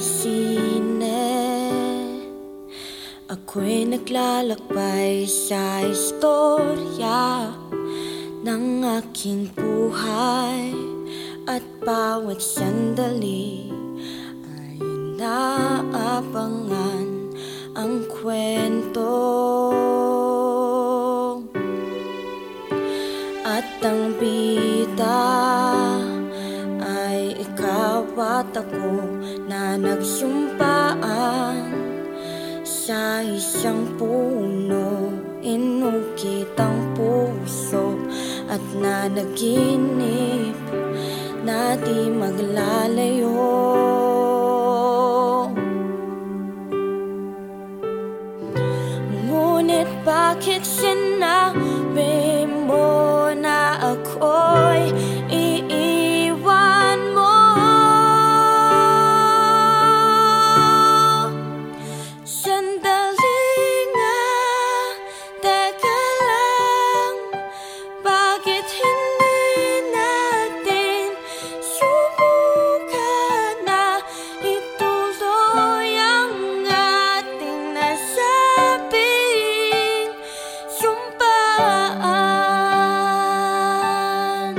sine. Ako'y naglalakbay sa istorya ng aking buhay, at bawat sandali ay inaabangan ang kwento. At ang bida ay ikaw at ako na nagsumpaan sa isang puno. Inukit ang puso at nanaginip na di maglalayo. Ngunit bakit sinabi mo na ako'y iiwan mo? Sandali nga, teka lang, bakit hindi natin subukan na ituloy ang ating nasabing sumpaan?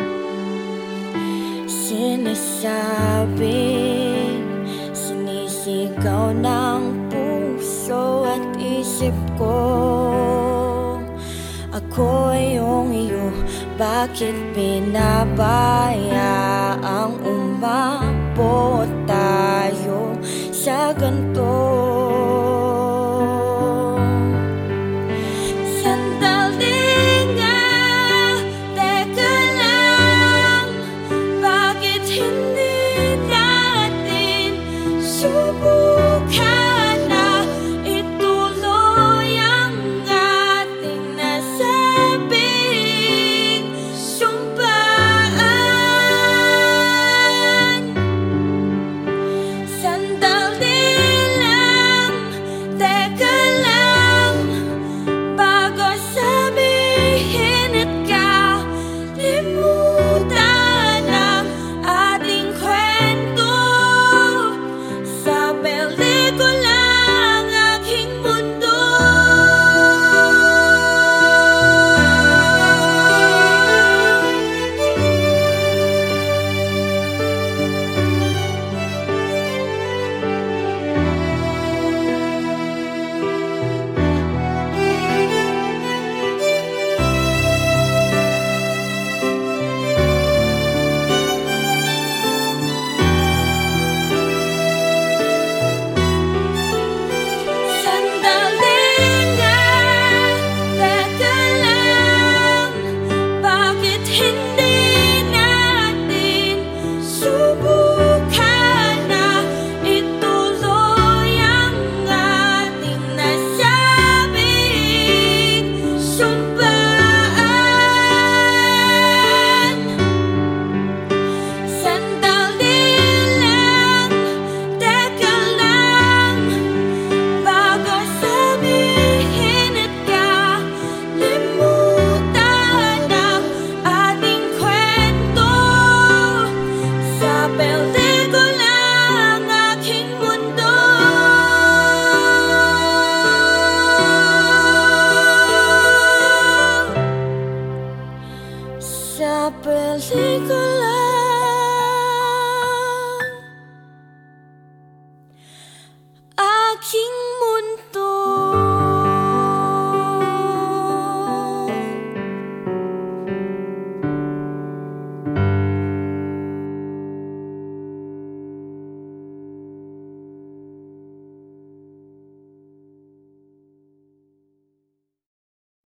Sinasabing sinisigaw ng puso at isip ko, ako'y iyong iyo. Bakit pinabayaang umabot tayo sa ganito?